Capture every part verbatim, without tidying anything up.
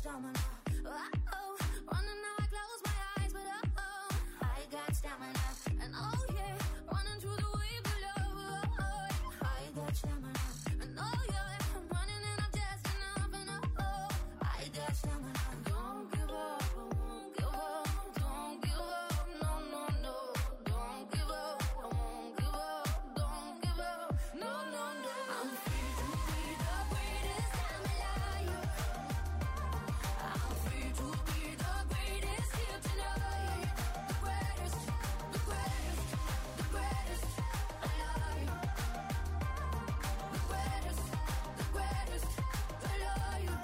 stamina. Oh, oh, running now I close my eyes, but oh, oh, I got stamina. And oh yeah, running through the wave below. Oh, oh, I got stamina. And oh yeah, I'm running and I'm just enough. And oh, oh, I got stamina. Don't give up, I won't give up. Don't give up, no, no, no. Don't give up, I won't give up. Don't give up, no, no, no. I'm free to be the greatest time alive. I'm free to be the greatest here tonight. The greatest, the greatest, the greatest alive. The greatest, the greatest alive.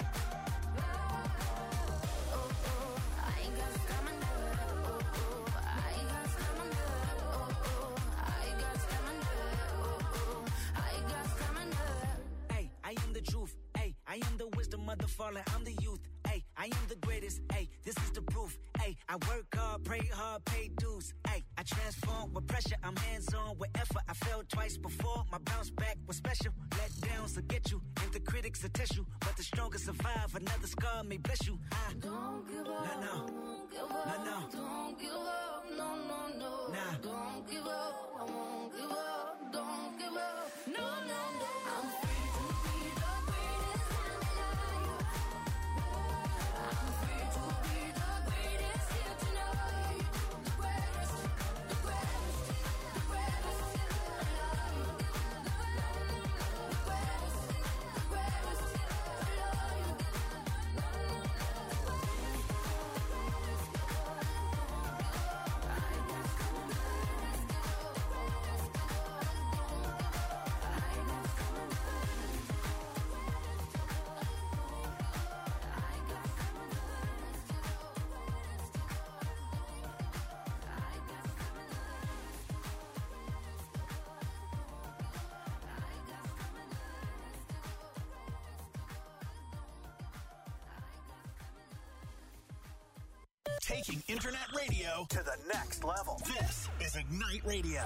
Oh, oh, I ain't got stamina. Oh, oh, I ain't got stamina. Oh, oh, I got stamina. Oh, oh, I got stamina. Hey, I am the truth. Hey, I am the wisdom of the fallen. I'm the youth. Hey, I am the greatest. Hey, this is the proof. Hey, I work hard, pray hard, pay dues. Hey, I transform with pressure. I'm hands on with effort. I failed twice before. My bounce back was special. Let downs will get you, and the critics will test you. But the strongest survive. Another scar may bless you. I Don't give up, No, no. won't give up. No, no. Don't give up, no, no, no. Nah. Don't give up, I won't give up. Don't give up, no, no, no. I'm free to be the greatest time alive. I'm free to be the greatest here tonight. The greatest, the greatest, the greatest alive. The greatest, the greatest alive. Taking internet radio to the next level. This is Ignite Radio.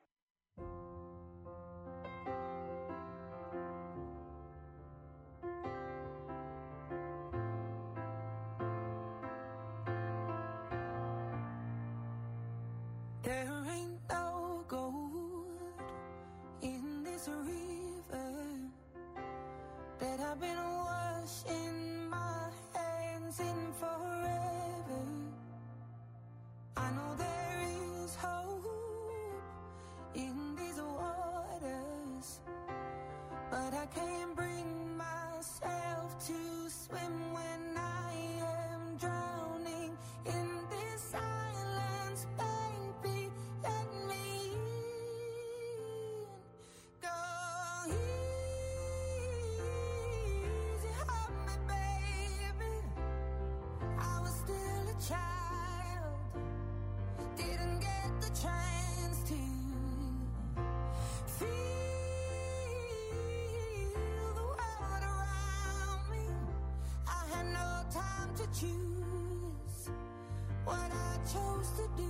There ain't no gold in this river that I've been washing my hands in forever. I know there is hope in these waters, but I can't bring myself to swim when I am drowning in this silence. Baby, let me in. Go easy on me, baby. I was still a child, didn't get the chance to feel the world around me. I had no time to choose what I chose to do.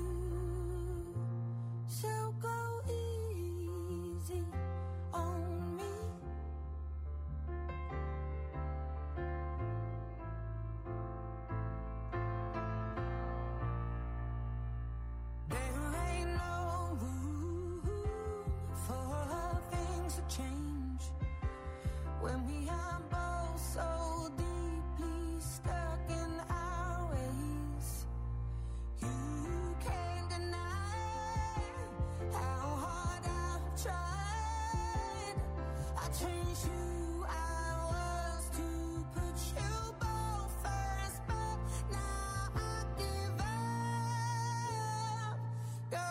So go easy on me. There ain't no room for things to change when we are both so deeply stuck in our ways. You can't deny how hard I've tried. I changed who I was to put you both first, but now I give up. Go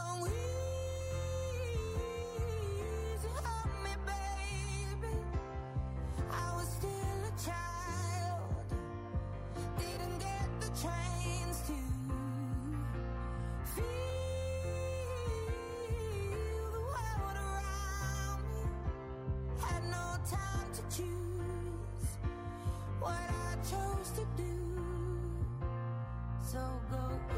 easy on me, baby. I was still a child, didn't get the chance to feel the world around me. Had no time to choose what I chose to do. So go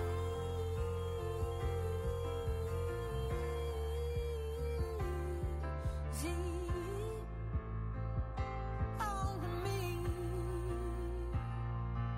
easy on me.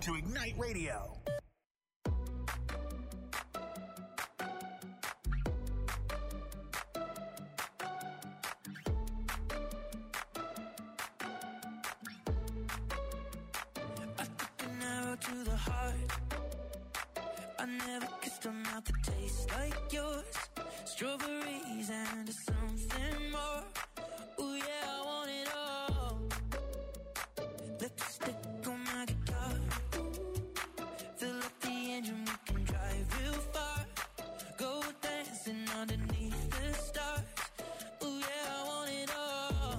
to Ignite Radio. To the heart, I never kissed a mouth that tastes like yours. Strawberries and something more. Ooh yeah, I want it all. Lipstick on my guitar. Fill up the engine, we can drive real far. Go dancing underneath the stars. Ooh yeah, I want it all.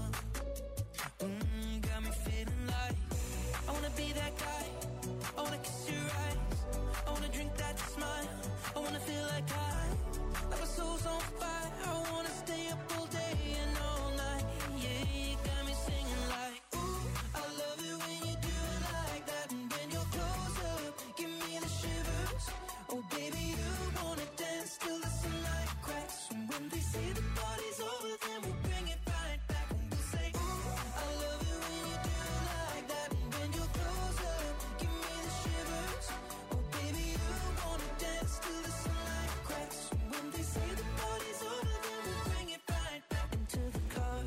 Mm, got me feeling like I wanna be that guy. I wanna kiss your eyes, I wanna drink that smile, I wanna feel like I, like my soul's on fire, I wanna stay up all day and all night, yeah, you got me singing like, ooh, I love it when you do it like that, and when you're close up, give me the shivers, oh baby, you wanna dance till the sunlight cracks, and when they say the party's over, then we'll bring it right back, and we'll say, ooh, I love it when you do it like that, and when you're close up, give me the shivers, oh baby, you wanna dance till the sunlight cracks, and when they say the party's over, then we'll bring it right back into the car,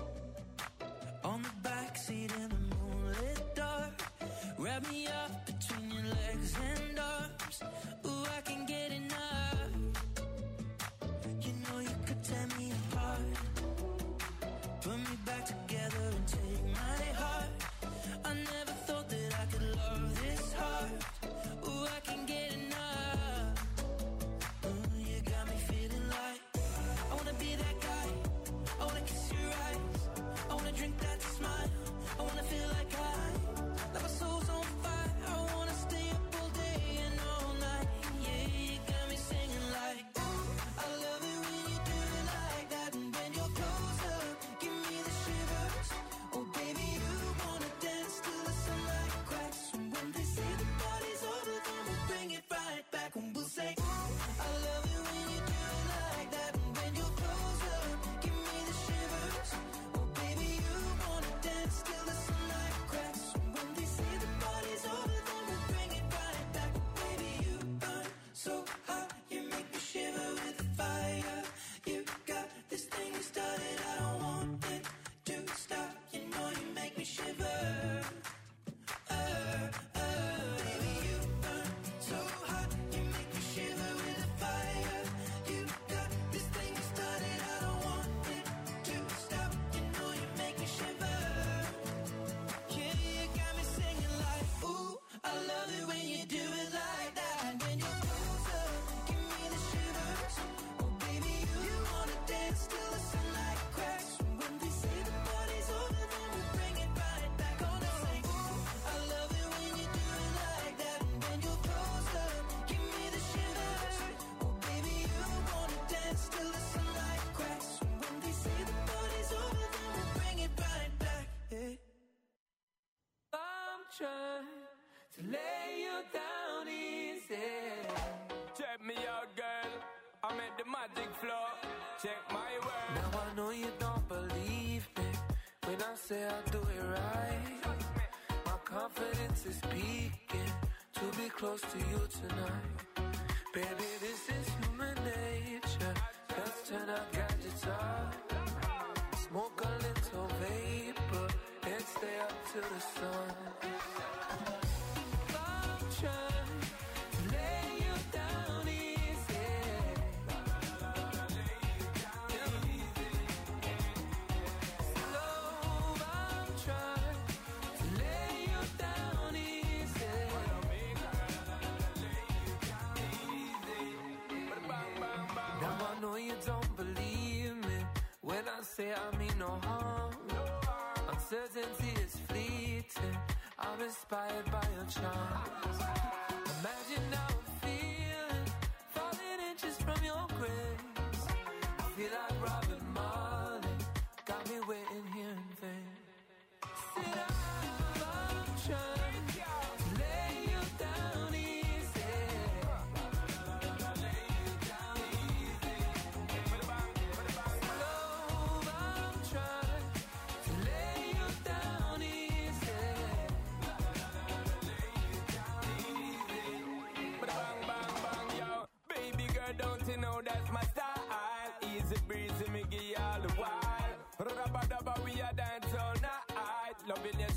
on the backseat in the moonlit dark, wrap me up between your legs and arms, ooh, I can get enough, you know you could tear me apart, put me back together and take my heart, I never thought that I could love this hard, ooh, I can get enough, ooh, you got me feeling like, I wanna be that guy, I wanna kiss your eyes, I wanna drink that smile, I wanna feel like I, like my soul's on fire, I wanna stay up all day and all night, yeah, you got me singing like, ooh, I love it when you do it like that, and when you're close up, give me the shivers, oh baby, you wanna dance till the sunlight cracks, and when they say the party's over, then we'll bring it right back, and we'll say, ooh, I love it when you do it like that, and when you're close up, give me the shivers, oh baby, you wanna dance till the sunlight cracks, and when they say the party's over, then we'll bring it right back, baby, you burn so hot, you make me shiver with the fire, you got this thing you started, I don't want it to stop, you know you make me shiver, uh, uh, baby, you burn so hot, you make me shiver with the fire, you got this thing you started, I don't want it to stop, you know you make me shiver, yeah, you got me singing like, ooh, I love it when you do it like that, and when you're close up, give me the shivers, oh baby, you wanna dance till the sunlight cracks, and when they say the party's over, then we'll bring it right back, oh no, say, ooh, I love it when you do it like that, and when you're close up, give me the shivers, oh baby, you wanna dance till the sunlight cracks, and when they say the party's over, then we'll bring it right back, yeah. I'm trying to lay you down easy. Check me out, girl. I'm at the magic floor. Check my word. Now I know you don't believe me when I say I'll do it right. My confidence is peaking to be close to you tonight. Baby, this is human nature. Let's turn our gadgets off. Smoke a little vapor and stay up till the sun. I'm trying to lay you down easy. Slow, I'm trying to lay you down easy. Now I know you don't believe me when I say I mean no harm. Uncertainty is fleeting. I'm inspired by your charms. Imagine how I'm feeling, falling inches from your grace. I feel like Robin Marley, got me waiting here in vain. Sit down, I'm trying to lay you down easy. Slow, I'm trying to lay you down easy.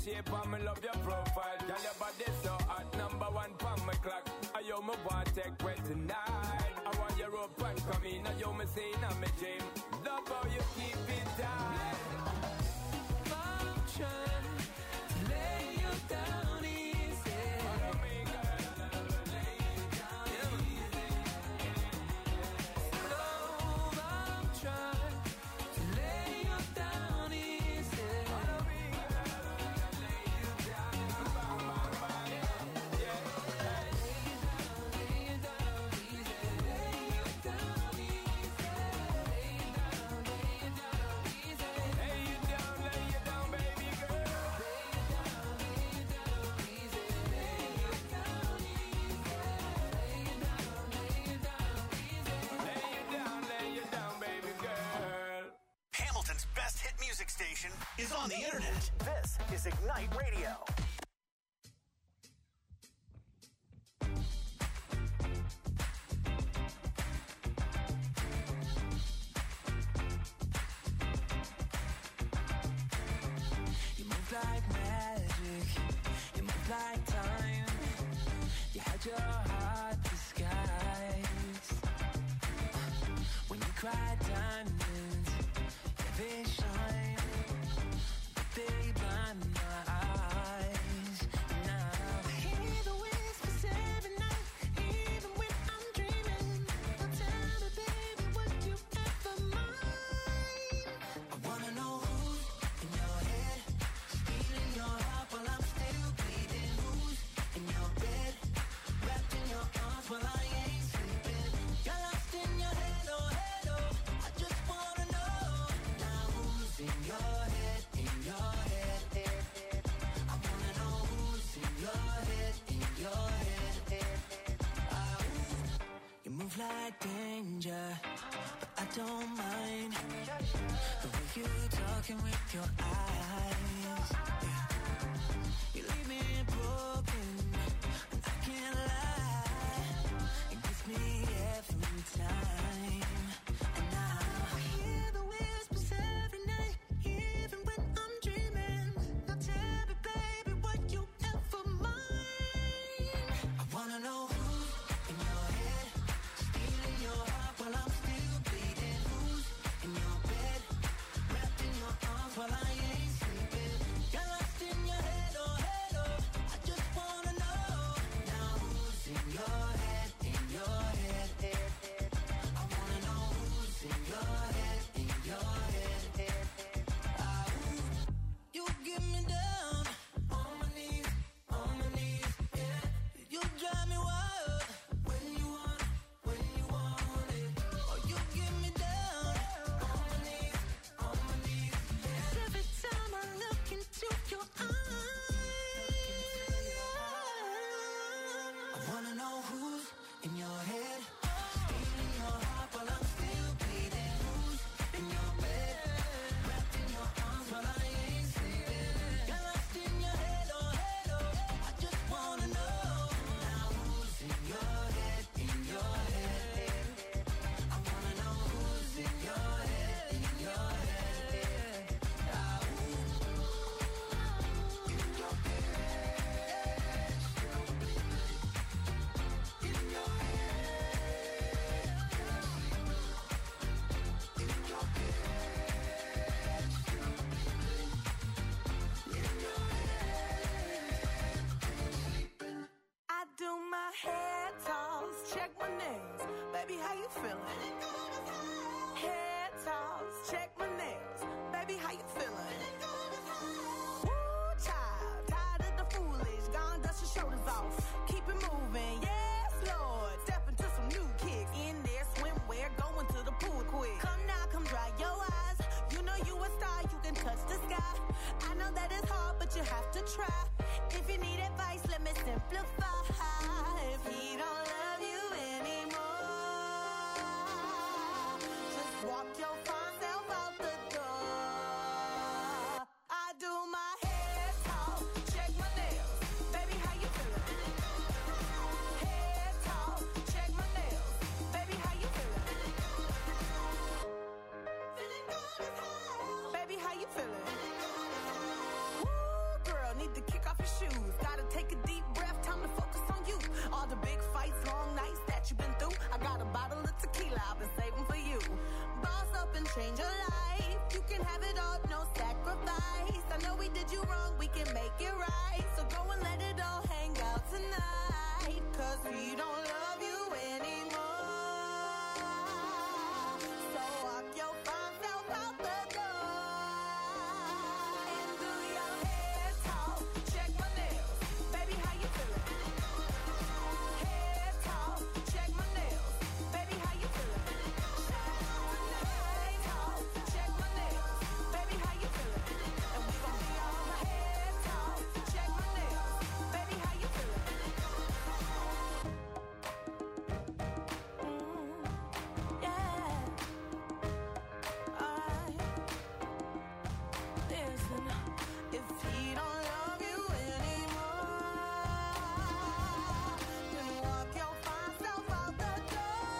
shape and me love your profile. Girl, your body so hot, number one pon my clock. I yo me want take wet tonight. I want your rope and come in. I yo me say in me dream. Love how you keep it tight. I'm trying to lay you down easy. Follow me, girl. Lay you down easy. Love, I'm trying to lay you down easy. Follow me, girl. Lay you down. Bang, bang, bang. Yeah. Lay you down easy. Lay you down easy. Lay you down, lay you down easy. Lay you down, lay you down, baby girl. Lay you down, lay you down easy. Lay you down easy. Lay you down, lay you down easy. Lay you down, lay you down, baby girl. Hamilton's best hit music station is on the internet. This is Ignite Radio. You move like magic, you move like time. You had your heart disguised. When you cry diamonds, yeah, they shine, but they blind my eyes. Now I hear the whispers every night, even when I'm dreaming. Now tell me, baby, would you ever mind? I wanna know who's in your head, stealing your heart while I'm still bleeding. Who's in your bed, wrapped in your arms while I ain't sleeping. You're lost in your head, oh head, oh. I just wanna know now who's in your head, in your head, head, head. I wanna know who's in your head, in your head, head, head. Ah, ooh. You move like danger, but I don't mind the way you talking with your eyes. Yeah. You leave me broken, and I can't lie. It gets me every time. And now I hear the whispers every night, even when I'm dreaming. Now tell me, baby, would you ever mind? I wanna know who's in your head, stealing your heart while I'm still bleeding. Who's in your bed, wrapped in your arms while I ain't sleeping. You're lost in your head, oh head, oh. I just wanna know now who's in your head, in your head, head, head. I wanna know who's in your head, in your head, head, head. Ah, ooh. You get me down on my knees, on my knees, yeah. You drive me wild when you want it, when you want it. Oh, you get me down on my knees, on my knees, yeah. Every time I look into your eyes, I wanna know who's in your head, stealing your heart while I'm still bleeding. Who's in your bed, wrapped in your arms while I ain't sleeping. You're lost in your head, oh head, oh. I just wanna know now who's in your head, in your head. I wanna know who's in your head, in your head. Ah, ooh. In your head, still bleeding. In your head, in your head, still bleeding. In your head, sleeping. I do my hair toss, check my nails. Baby, how you feeling? Hair toss, check my nails. Baby, how you feeling? Woo, child, tired of the foolish. Gone, dust your shoulders off. Keep it moving, yes, Lord. Step into some new kicks. In there, swimwear, going to the pool quick. Come now, come dry your eyes. You know you a star, you can touch the sky. I know that it's hard, but you have to try. If you need advice, let me simplify. If he don't love you anymore, just walk your fine self out the door. I do my hair talk, check my nails. Baby, how you feeling? Hair talk, check my nails. Baby, how you feeling? Feeling good as hell. Baby, how you feeling? Woo, girl, I've been saving for you. Boss up and change your life. You can have it all, no sacrifice. I know we did you wrong, we can make it right. So go and let it all hang out tonight. Cause we don't love you anymore. So walk your fine self out the door. And do your hair talk. Check my nails. Baby, how you feeling? Hair talk. Check my nails. Baby, how you feeling? Hair talk. Check my nails. Baby, how you feeling? And we gon' be on the hair talk. Check my nails. Baby, how you feeling? Mm, yeah. Alright. Listen, if he don't love you anymore, then walk your fine self out the door.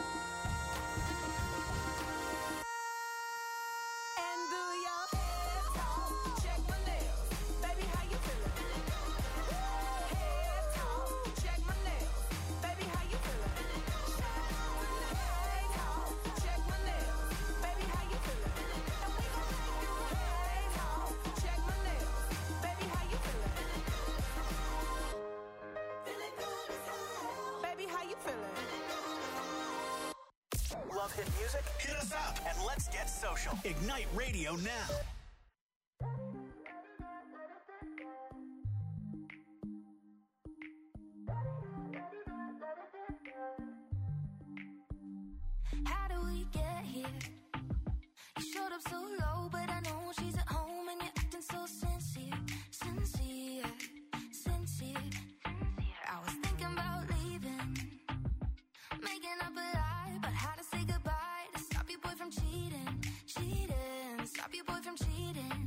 And do your hair talk. Check my nails. Baby, how you feeling? Hair talk. Check my nails. Baby, how you feeling? Hair talk. Check my nails. Baby, how you feeling? And we gon' make you hair talk. Check my nails. Baby, how you feeling? Feeling good as hell. Baby, how you feeling? Love hit music? Hit us up and let's get social. Ignite Radio now. How do we get here? You showed up so low, but I know she's at home and you're acting so sincere, sincere, sincere. I was thinking about leaving, making up a lie about how to say goodbye to stop your boy from cheating, cheating, stop your boy from cheating.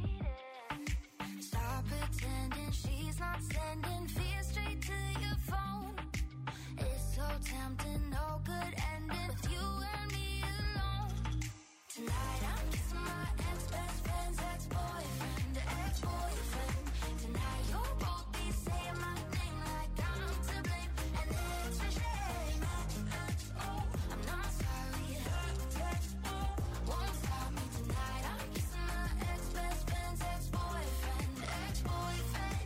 Stop pretending she's not sending fear straight to your phone. It's so tempting, no good ending with you and me alone. Tonight I'm kissing my ex-best friend's ex-boyfriend, ex-boyfriend. Tonight you'll both be saying my name like I'm to blame, and it's a shame. Oh, I'm not sorry. Won't stop me tonight. I'm kissing my ex-best friend's ex-boyfriend, ex-boyfriend.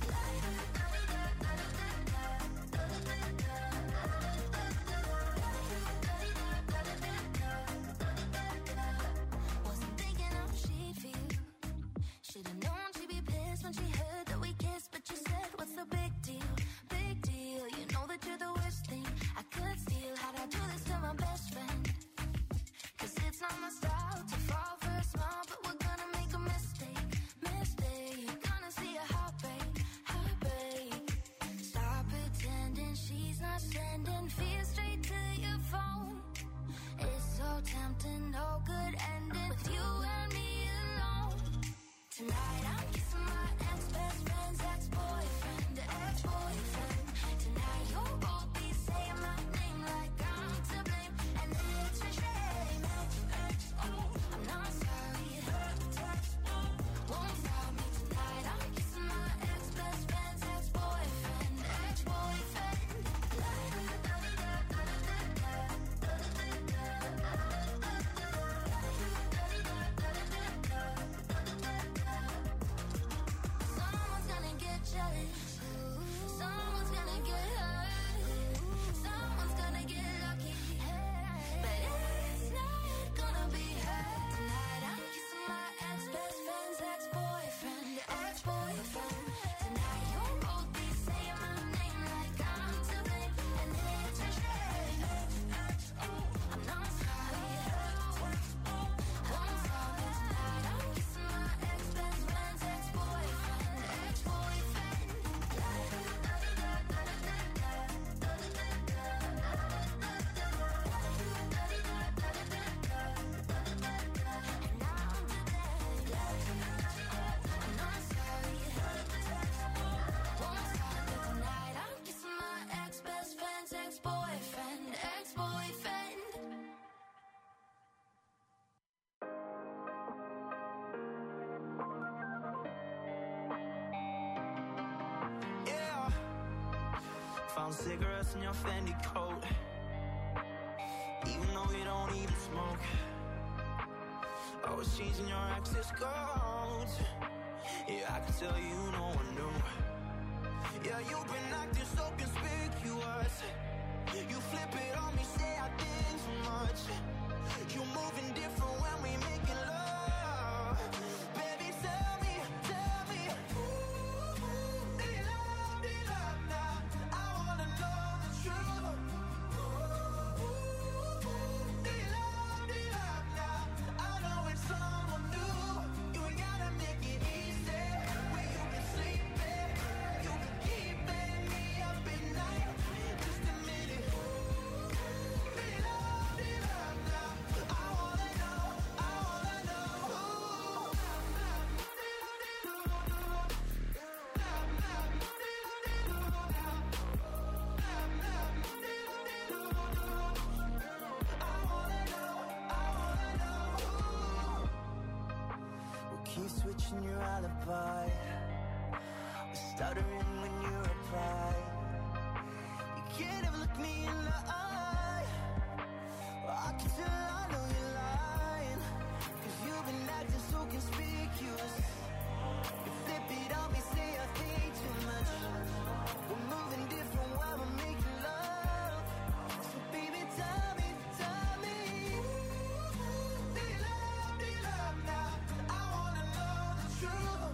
Wasn't thinking how she'd feel. Should've known she'd be pissed when she heard that we kissed, but you said, what's the big deal? Big deal. You know that you're the worst thing I could steal. How'd I do this to my best friend? Cause it's not my style to fall for a smile, but we're gonna make a mistake, mistake. Gonna see a heartbreak, heartbreak. Stop pretending she's not sending fear straight to your phone. It's so tempting, no good ending with you and me alone. Tonight I'm kissing my ex-best friend's ex-boyfriend, ex-boyfriend. Tonight you'll both be saying my name like I'm to blame, and it's a shame. Oh, I'm not sorry. Won't stop me tonight. I'm kissing my ex-best friend's ex-boyfriend, ex-boyfriend. Someone's gonna get jealous. Someone's gonna get hurt. Someone's gonna get lucky. But it's not gonna be her. Tonight I'm kissing my ex-best friend's ex-boyfriend, ex-boyfriend. Tonight you'll both be saying my name like I'm to blame, and it's a shame. I'm not sorry. Won't stop me tonight. I'm kissing my ex-best friend's ex-boyfriend, ex-boyfriend. And now I'm to blame. I'm not sorry. Won't stop me tonight. I'm kissing my ex-best friend's ex-boyfriend, ex-boyfriend. Yeah. Found cigarettes in your Fendi coat. even though you don't even smoke. Always changing your access codes. Yeah, I can tell you no one knew. Yeah, you've been acting so conspicuous. You flip it on me, say I did too much. You're moving different when we making love. Baby, tell me, tell me, ooh, do you love, do you love now? I wanna know the truth. Ooh, do you love, do you love now? I know it's someone new. You ain't gotta make it easy. Where you been sleeping, you been keeping me up at night. Just a minute. Do you love, do you love now? I wanna know, I wanna know. We'll keep switching your alibi. We're stuttering when you reply. You can't ever look me in the eye. Well, I can tell I know you're lying. Cause you've been acting so conspicuous. You flip it on me, say I think too much. We're moving different while we're making love. So baby, tell me, tell me, do you love, do you love now? I wanna know the truth.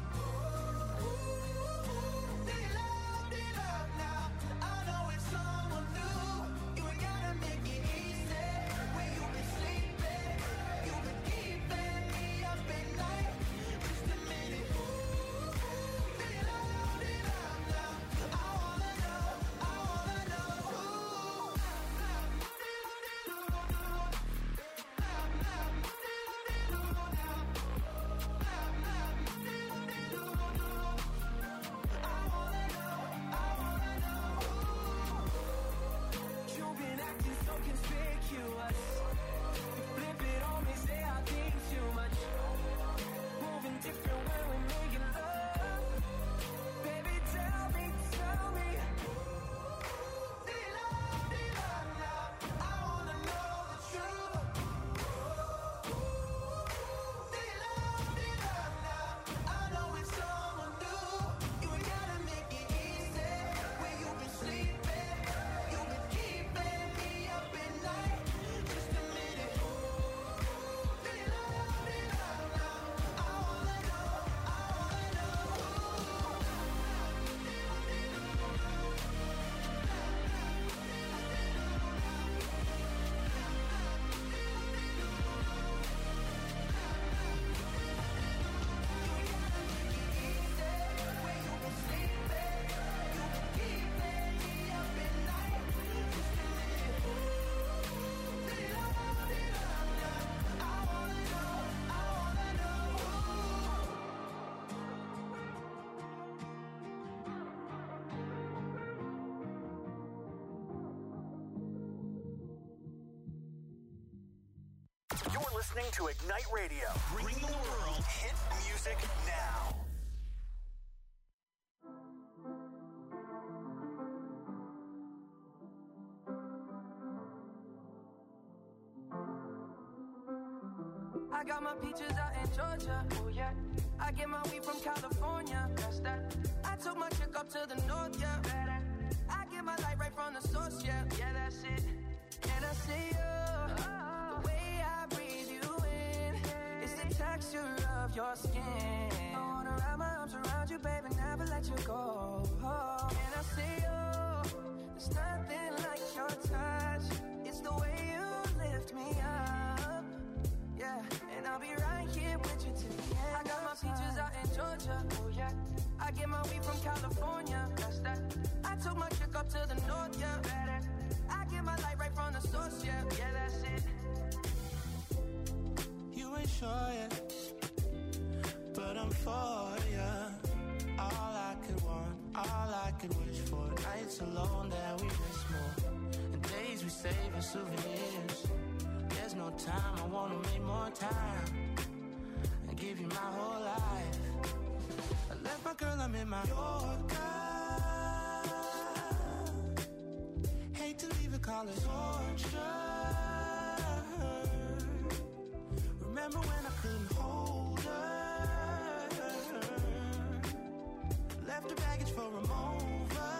Do you love, do you love now? I know it's someone new. You ain't gotta make it easy. Where you been sleeping, you been keeping me up at night. Just a minute. Do you love, do you love now? I wanna know, I wanna know. You've been acting so conspicuous. You flip it on me, say I think too much. Moving different when we're making love. Baby, tell me, tell me, do you love, do you love now? I wanna know the truth. Do you love, do you love now? I know it's someone new. You ain't gotta make it easy. Where you been sleeping, you been keeping me up at night. Just a minute. Do you love, do you love now? I wanna know, I wanna know. Where you been sleeping, you been keeping me up at night. Just a minute. Do you love, do you love now? I wanna know, I wanna know. You're listening to Ignite Radio, bringing the world hit music now. I got my peaches out in Georgia, oh yeah. I get my weed from California, that's that. I took my chick up to the north, yeah. I get my light right from the source, yeah. Yeah, that's it. And I see you, the way I breathe you in. It's the texture of your skin. I wanna wrap my arms around you, baby, never let you go. And I see you, there's nothing like your touch. It's the way you lift me up. Yeah, and I'll be right here with you till the end. I got my peaches out in Georgia, oh yeah. I get my weed from California, that's that. I took my chick up to the north, yeah. I get my light right from the source, yeah. Yeah, that's it. You ain't sure yet, but I'm for ya. All I could want, all I could wish for. Nights alone that we miss more, and days we save as souvenirs. There's no time, I wanna make more time and give you my whole life. I left my girl, I'm in my Yorker. Hate to leave it, call it torture. remember when I couldn't hold her. Left her baggage for a mover.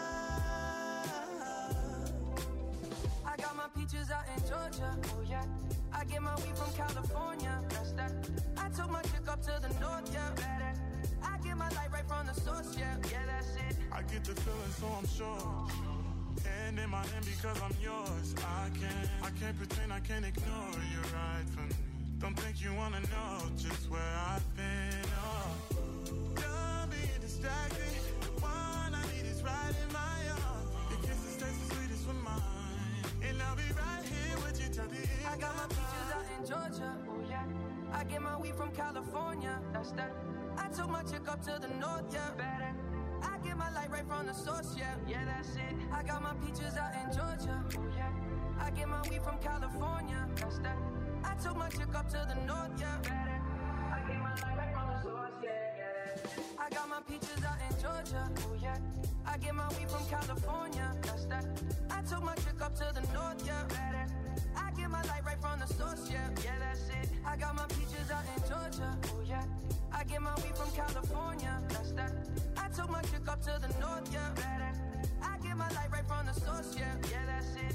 I got my peaches out in Georgia. Oh yeah. I get my weed from California. That's that. I took my chick up to the north, yeah. Better. I get my light right from the source, yeah. Yeah, that's it. I get the feeling, so I'm sure. And in my hand because I'm yours. I can't, I can't pretend, I can't ignore you right from me. Don't think you wanna know just where I've been. Oh, done being distracted. The one I need is right in my arms. Your kisses taste the sweetest with mine, and I'll be right here with you till the end. I got my peaches out in Georgia. Oh yeah. I get my weed from California. That's that. I took my chick up to the north, yeah. Better. I get my light right from the source, yeah. Yeah, that's it. I got my peaches out in Georgia. Oh yeah. I get my weed from California. That's that. I took my chick up to the north, yeah. Better. I get my light right from the source, yeah. Yeah. I got my peaches out in Georgia. Oh yeah. I get my weed from California. That's that. I took my chick up to the north, yeah. Better. I get my light right from the source, yeah. Yeah, that's it. I got my peaches out in Georgia. Oh yeah. I get my weed from California. That's that. I took my chick up to the north, yeah. Better. I get my light right from the source, yeah. Yeah, that's it.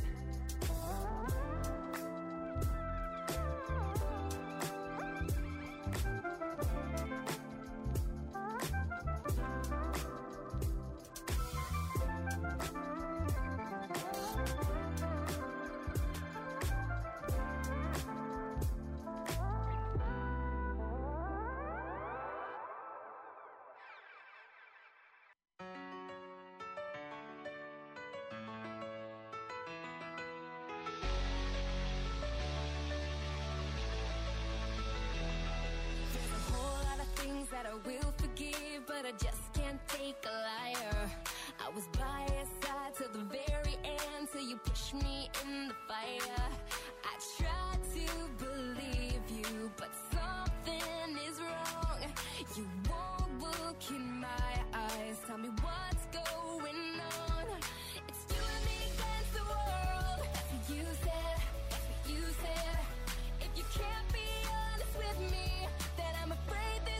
That I will forgive, but I just can't take a liar. I was by your side till the very end, till you pushed me in the fire. I tried to believe you, but something is wrong. You won't look in my eyes, tell me what's going on. It's you and me against the world. That's what you said, that's what you said. If you can't be honest with me, then I'm afraid this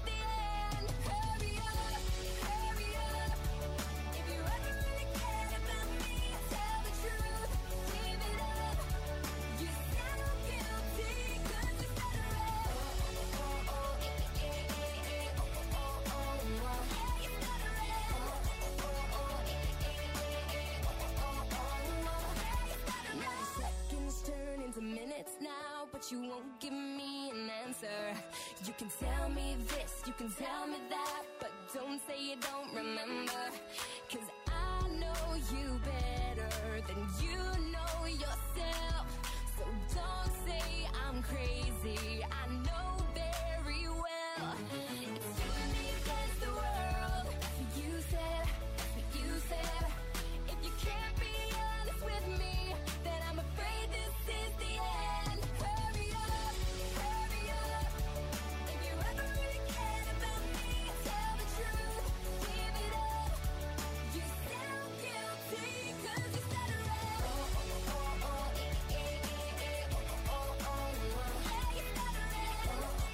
minutes now, but you won't give me an answer. You can tell me this, you can tell me that, but don't say you don't remember. Cause I know you better than you know yourself. So don't say I'm crazy, I know very well. It's you and me against the world. That's what you said, that's what you said. If you can't be honest with me, then I'm afraid this is the end. Hurry up, hurry up. If you ever really cared about me, tell the truth, give it up. You sound guilty, cause you said it right. Oh, oh, oh, oh, eh, eh, eh, eh, oh, oh, oh, oh, oh. Yeah, you said it right. Oh, oh,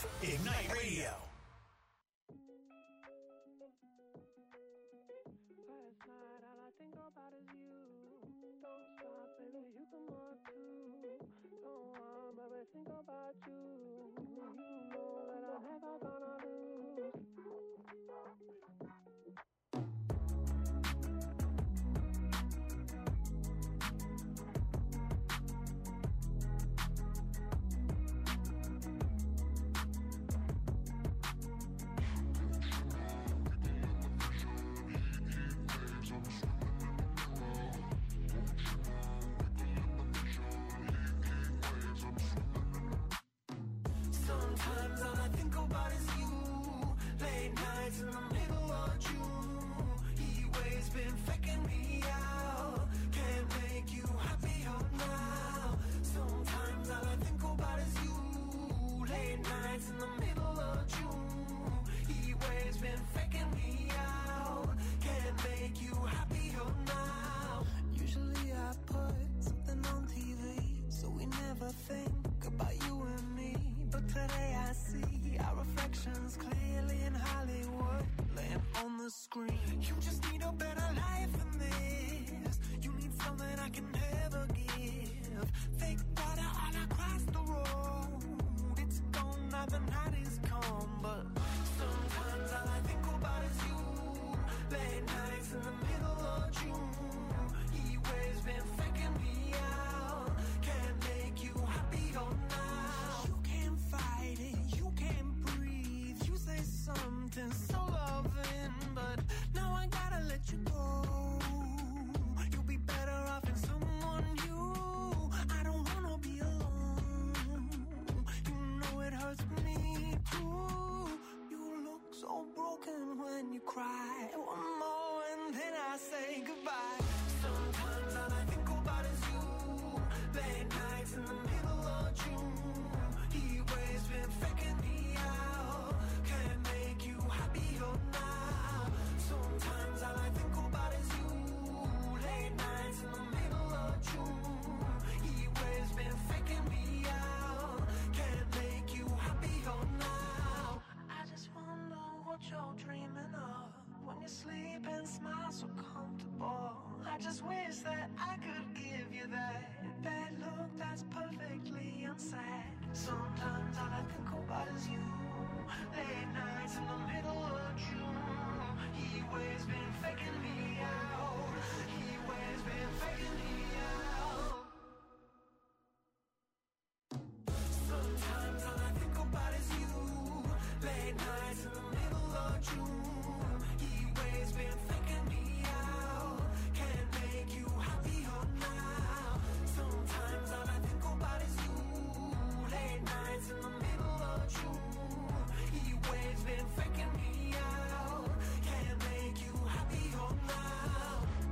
Ignite Radio. Last night, all I think about is you. Don't stop, baby, you can walk too. Don't want, baby, think about you. You know that I'm never gonna lose. Sometimes all I think about is you. Late nights in the middle of June. He waves been faking me out. Can't make you happier now. Sometimes all I think about is you. Late nights in the middle of June. He waves been faking me out. Can't make you happier now. Usually I put something on T V, so we never think about you and me. But today I see our reflections clearly in Hollywood, laying on the screen. You just need a better life than this. You need something I can never give. Fake water all across the road. It's gone now, the night is come. But sometimes all I think about is you. Late nights in the middle of June. He waves been faking me out. Can't make you happier now. You can't fight it, you can't breathe. You say something so loving, but now I gotta let you go. You'll be better off in someone new. I don't wanna be alone. You know it hurts me too. You look so broken when you cry. One more and then I say goodbye. Sometimes all I think about is you. Late nights in the middle of June. He waves been faking me out. Can't make you happier now. Sometimes all I think about is you. Late nights in the middle of June. He waves been faking me out. Can't make you happier now. I just wonder what you're dreaming of when you sleep and smile so comfortable. I just wish that I could give you that bad look that's perfectly unsaid. Sometimes all I think about is you. Late nights in the middle of June. He waves been faking me out. He waves been faking me out. Sometimes all I think about is you. Late nights in the middle of June. He waves been faking me out. Can't make you happier now. Sometimes all I think about is you. Late nights in the middle of June. He waves been faking me out. Can't make you happier now.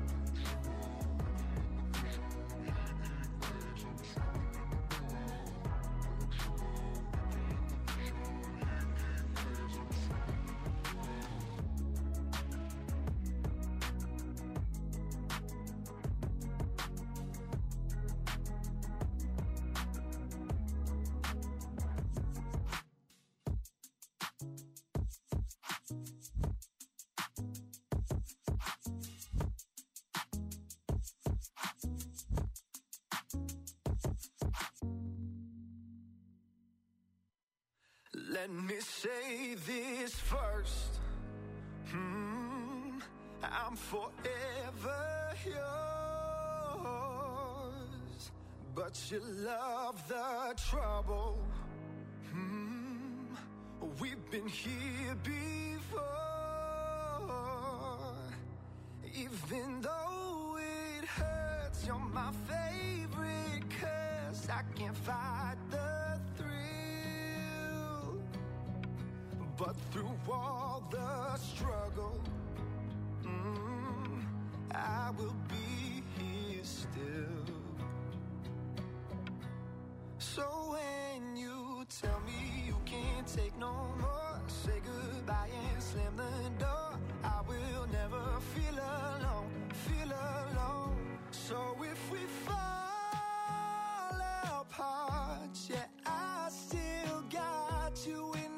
Let me say this first. Hmm, I'm forever yours. But you love the trouble. Hmm, we've been here before. Even though it hurts, you're my favorite curse. I can't fight the thrill. But through all the struggle, mm, I will be here still. So when you tell me you can't take no more, say goodbye and slam the door. I will never feel alone, feel alone. So if we fall apart, yeah, I still got you in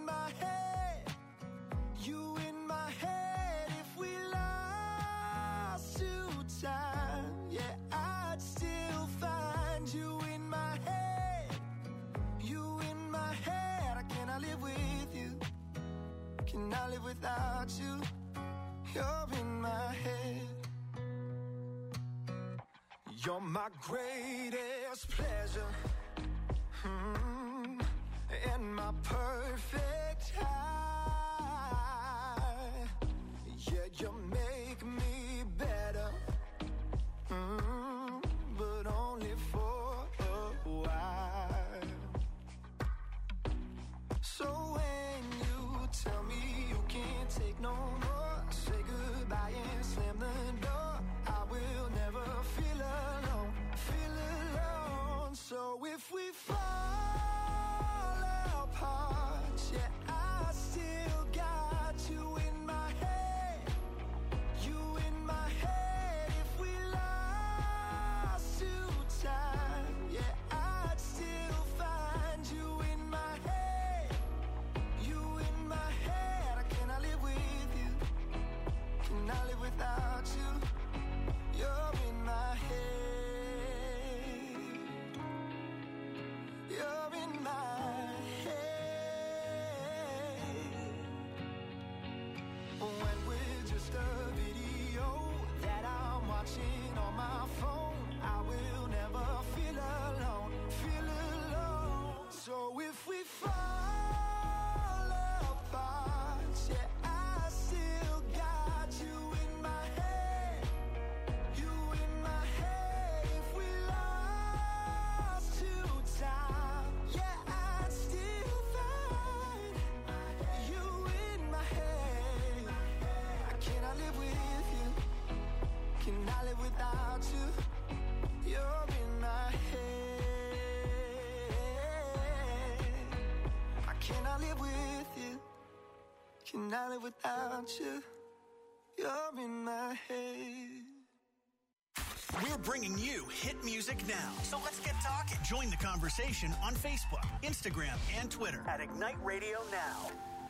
cannot live without you. You're in my head. You're my greatest pleasure, mm, and my perfect high. Yeah, you make me better, mm, but only for a while. So when you tell me you can't take no more, say goodbye and slam the door. I will never feel alone, feel alone. So if we fall apart, yeah, I still got you in my head, you in my head. If we lost to time, yeah, I'd still find you in my head, you in my head. I cannot live with you, cannot live without you. You're in my head, you're in my head. When we're just a video that I'm watching on my phone, I will never feel alone, feel alone. So if we fall apart, yeah, I still got you in my head, you in my head. If we lost to time, yeah, I'd still find you in my head. I cannot live with you, cannot live without you. You're in my head. I cannot live with you, cannot live without you. You're in my head. We're bringing you hit music now. So let's get talking. Join the conversation on Facebook, Instagram, and Twitter at Ignite Radio Now.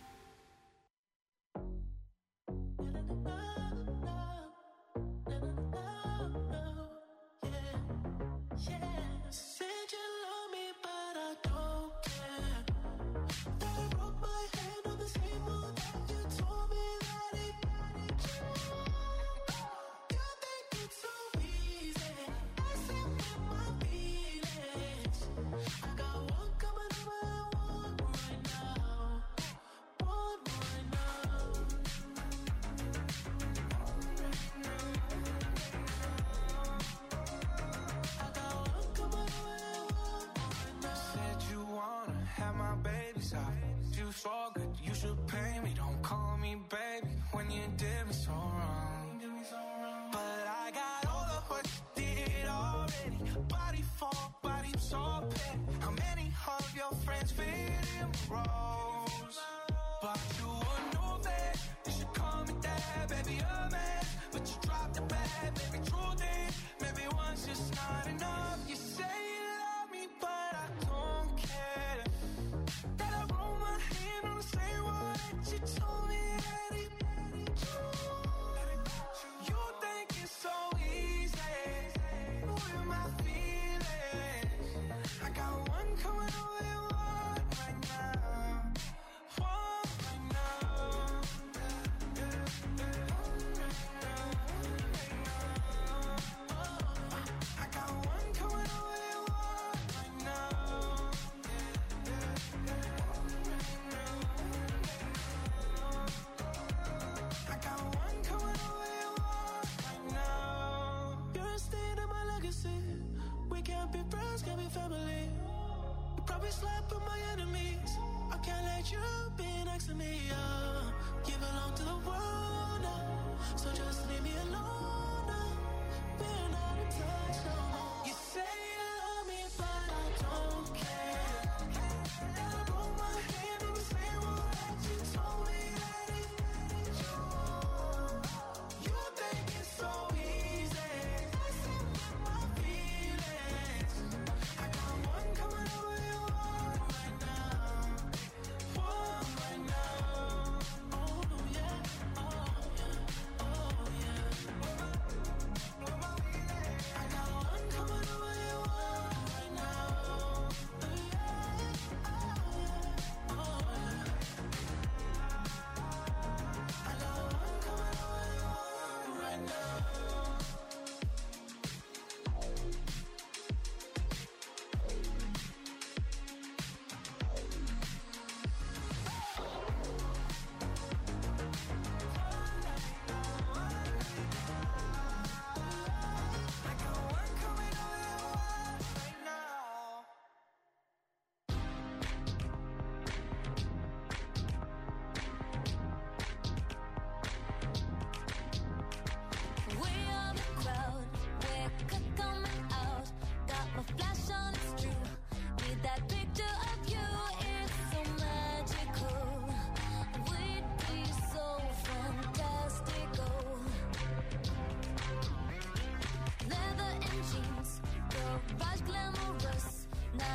Said you love me, but I don't care. That I broke my hand on the table, that you told me that it mattered you. You think it's so easy, messing with my feelings. I got one coming over and one right now, one right now. I got one coming over and one right now. Said you wanna have my babies out. You so good, you should pay me. Don't call me baby when you did me so wrong. But I got all of what you did already. Body for body, so petty. How many of your friends fit in roles? But you would know that you should call me dad, baby, a man. But you dropped the bag, baby, truth is, maybe one's just not enough. You say you love me, but I don't care. That I roll my hand on the same one that you told me that it mattered you. You think it's so easy with my feelings. I got one coming over and one right now, one right now. I got one coming over and one right now. I got one coming over and one right now. You're a stain in my legacy. We can't be friends, can't be family. You probably slept with my enemies. I can't let you be next to me. Uh, you belong to the world now, so just leave me alone now. We're not in touch no more. You say you love me, but I don't care. That I broke my hand on the same one that you told me that it mattered you. You think it's so easy, messing with my feelings. I got one coming over and one right now, one right now. Oh yeah, oh yeah, oh yeah. I got one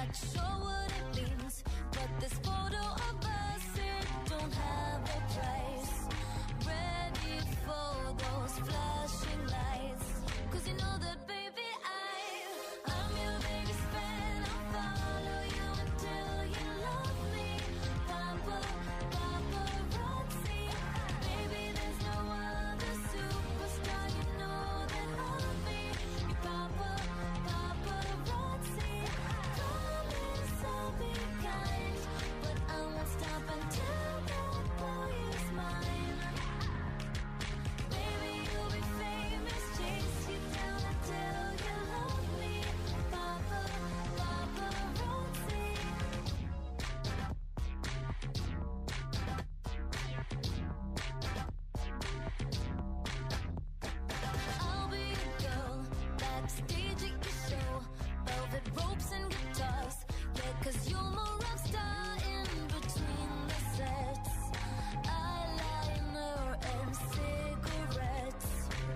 sure what it means. But this photo of us, it don't have a price. Ready for those flashing lights. Cause you know that, baby, I, I'm your biggest fan. I'll follow you until you love me. Papa, paparazzi. Baby, there's no other superstar. You know that I'll be your papa, paparazzi. Promise I'll be kind, but I won't stop until that boy is mine. Baby, you'll be famous, chase you down until you love me. Papa, paparazzi. I'll be your girl, backstage at your show. Velvet ropes and guitars, yeah, cause you're my rock star in between the sets. Eyeliner and cigarettes.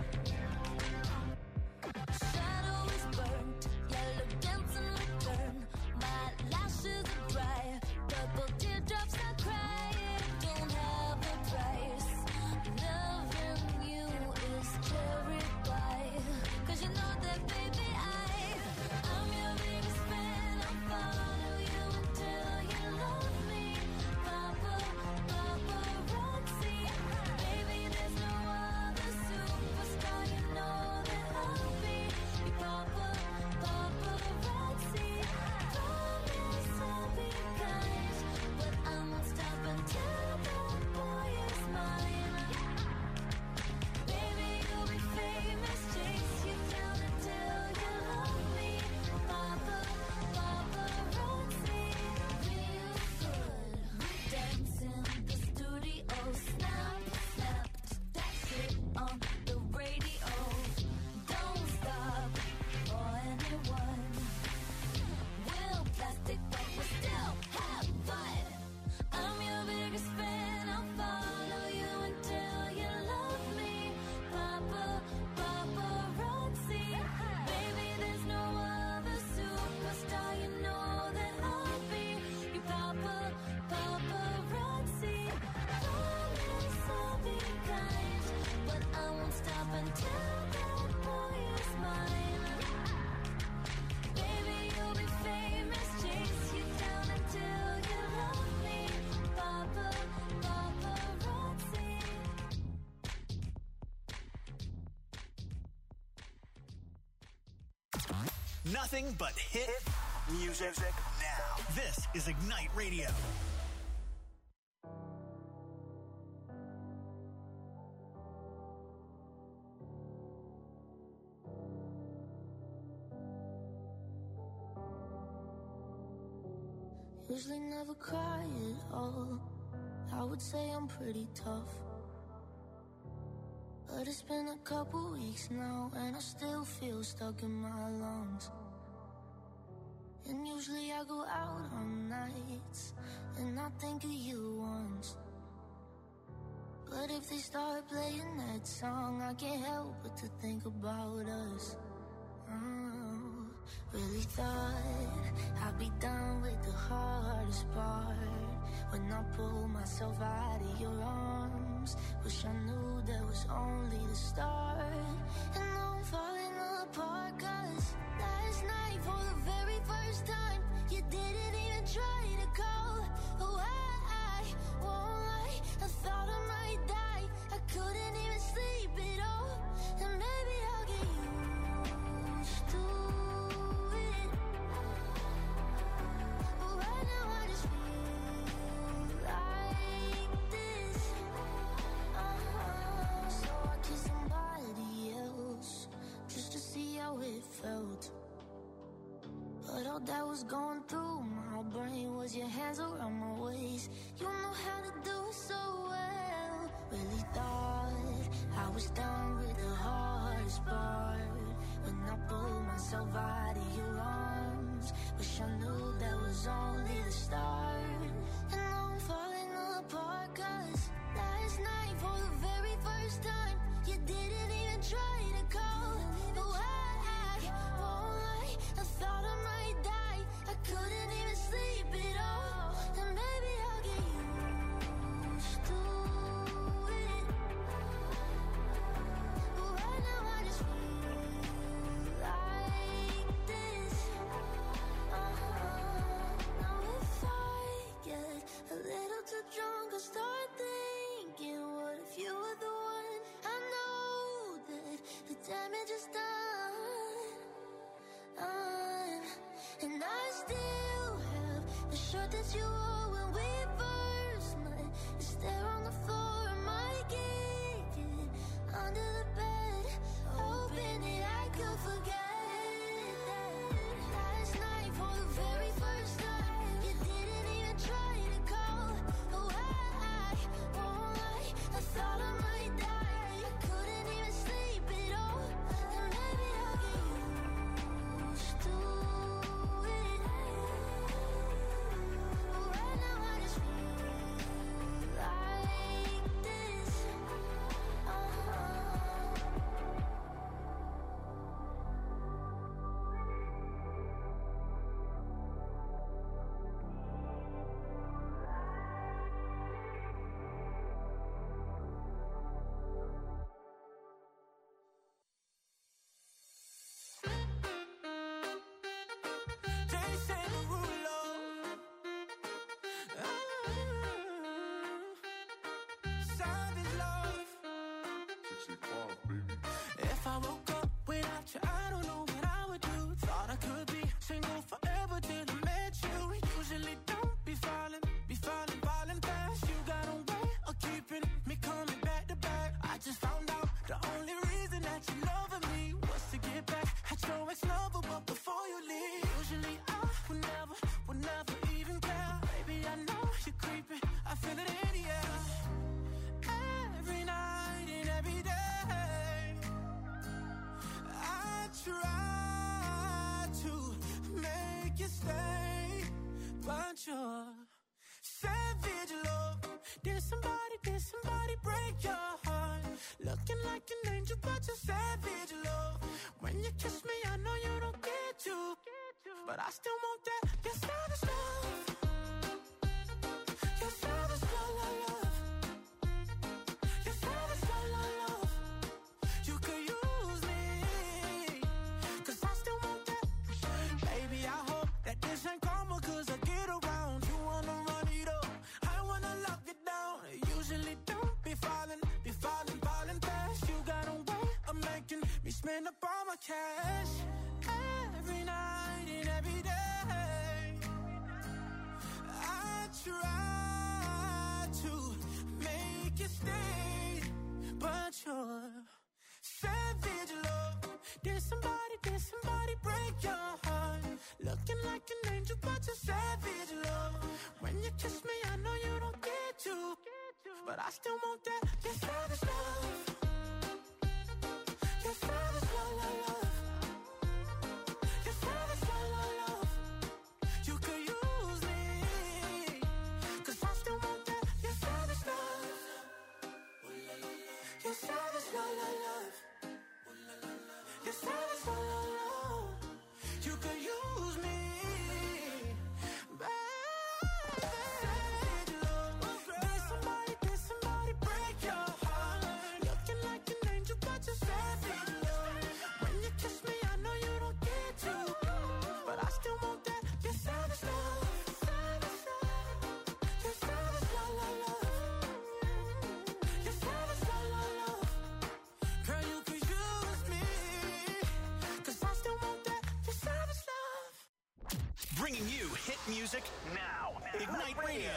Shadow is burnt, yellow dance in return. My lashes are dry, purple teardrops I cry. It don't have a price. Loving you is cherry pie. Cause you know that, baby, I, I'm your biggest fan. I'll follow you until you love me. Papa, paparazzi. Baby, there's no other superstar. You know that I'll be your papa, paparazzi. Promise I'll be kind, but I won't stop until that boy is mine. Baby, you'll be famous, chase you down until you love me. Papa, paparazzi. Real good, dance in the studio. Snap, snapped that shit on the radio. Don't stop for anyone. We'll plastic, but we still have fun. I'm your biggest fan. I'll follow you until you love me. Papa, paparazzi. Baby, there's no other superstar. You know that I'll be your papa, paparazzi. Promise I'll be kind, but I won't stop until that boy is mine. Baby, you'll be famous, chase you down until you love me. Papa, paparazzi. Nothing but hit music now. This is Ignite Radio. Usually never cry at all. I would say I'm pretty tough, but it's been a couple weeks now, and I still feel stuck in my lungs. And usually I go out on nights, and I think of you once. But if they start playing that song, I can't help but to think about us. Oh, really thought I'd be done with the hardest part when I pulled myself out of your arms. Wish I knew that was only the start. And now I'm falling apart, cause last night for the very first time you didn't even try to call. Oh, I, I won't lie, I thought I might die. I couldn't even sleep at all. And maybe I'll get used to it, but right now I just feel like this. Uh-huh. So I kissed somebody else just to see how it felt. But all that was going through my brain was your hands around my waist. You know how to do it so well. Really thought I was done with the hardest part when I pulled myself out of your arms. Wish I knew that was only the start. And now I'm falling apart, cause last night for the very first time you didn't even try to call. Oh, I, I won't lie, I thought I might die. I couldn't shirt that you wore when we first met is there on the floor of my kitchen, under the bed, hoping that I could forget that last night for the very first time. You didn't even try to call. Oh, I won't lie, I thought I might die. I couldn't even sleep at all. And maybe I'll get used to it. But right now I just feel like this. Uh-huh. Jason Derulo. Ah, Savage love. If I woke up without you, I don't know what I would do. Thought I could be single forever till I met you. Usually don't be falling, be falling, falling fast. You got a way of keeping me coming back to back. I just found out the only reason that you loving me was to get back at your ex-lover, but before you leave, usually I would never, would never even care. Baby, I know you're creeping, I feel it in the air. Every night and every day, I try to make you stay, but you're savage love. Did somebody, did somebody break your heart? Looking like an angel, but you're savage love. When you kiss me, I know you don't get to, but I still want that. You're savage love. You're savage love, love, love. You're savage love, love, love. You could use me, 'cause I still want that. Baby, I hope that this ain't karma, 'cause I get around. You wanna run it up, I wanna lock it down. Usually don't be falling, be falling, falling fast. You got a way of making me spend up all my cash. Every night and every day, I try to make you stay, but you're savage love. Did somebody, did somebody break your heart? Looking like an angel, but you're savage love. When you kiss me, I know you don't get to, but I still want that. You're savage love. You're savage love, love, love. You're savage love, love, love. You could use me, 'cause I still want that. You're savage love. You're savage love, love, love. You're savage love, love, love. You could use me, baby. Savage love. Did somebody, did somebody break your heart? Looking like an angel, but you're savage love. When you kiss me, I know you don't get to, but I still want that. You're savage love. You're savage love, love, love. You're savage love, love, love. Girl, you could use me, 'cause I still want that. You're savage love. Bringing you hit music now. Ignite Radio.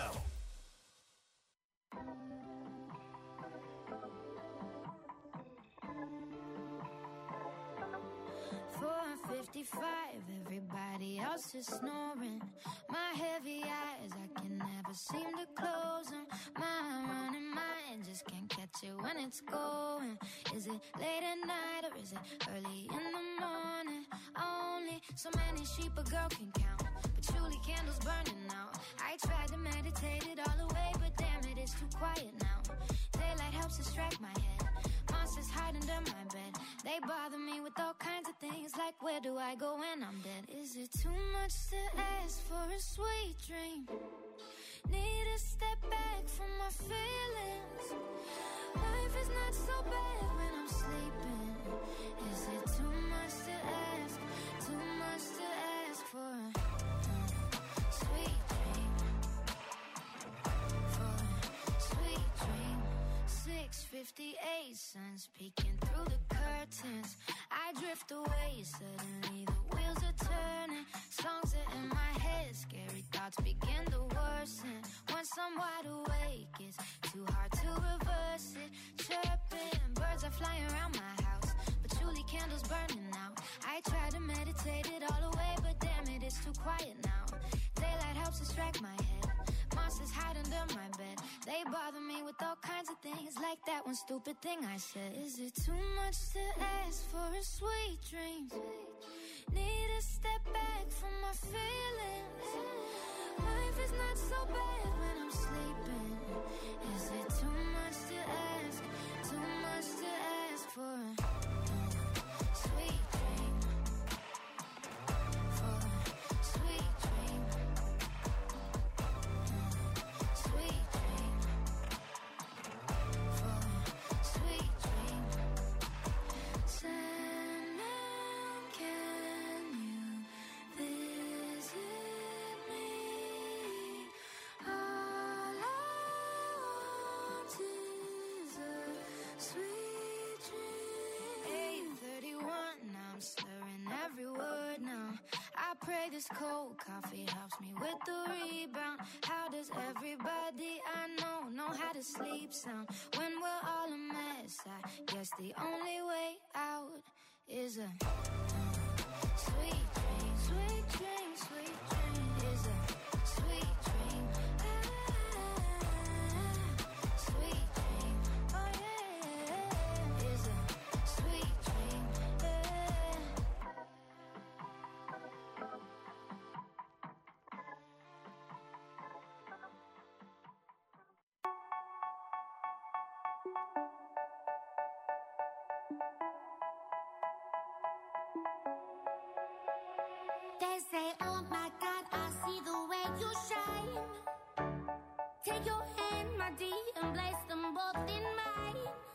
four fifty-five, everybody else is snoring. My heavy eyes, I can never seem to close them. My running mind just can't catch it when it's going. Is it late at night or is it early in the morning? Only so many sheep a girl can count, patchouli candles burning out. I tried to meditate it all away, but damn it, it's too quiet now. Daylight helps distract my head. Monsters hide under my bed. They bother me with all kinds of things, like where do I go when I'm dead? Is it too much to ask for a sweet dream? Need to step back from my feelings. Life is not so bad when I'm sleeping. Is it too much to ask? Too much to ask for a uh, sweet dream? For a sweet dream. six fifty-eight, sun's peeking through the curtains. I drift away, suddenly the wheels are turning. turning. Songs are in my head, scary thoughts begin to worsen. Once I'm wide awake, it's too hard to reverse it. Chirping, birds are flying around my house, patchouli candles burning out. I try to meditate it all away, but damn it, it's too quiet now. Daylight helps distract my head. Monsters hide under my bed. They bother me with all kinds of things, like that one stupid thing I said. Is it too much to ask for a sweet dream? Need a step back from my feelings. Life is not so bad when I'm sleeping. Is it too much to ask? Too much to ask for a sweet dream? For a sweet dream. Sweet dream. For a sweet dream. Sandman, can you visit me? All I want is a sweet dream. eight thirty-one, now I'm slurring every word now. I pray this cold coffee helps me with the rebound. How does everybody I know know how to sleep sound? When we're all a mess, I guess the only way out is a sweet dream. Sweet dream, sweet dream is a sweet dream. Ah, sweet dream, oh yeah, is a sweet dream. Yeah. They say, oh my God, I see the way you shine. Take your hand, my dear, and place them both in mine.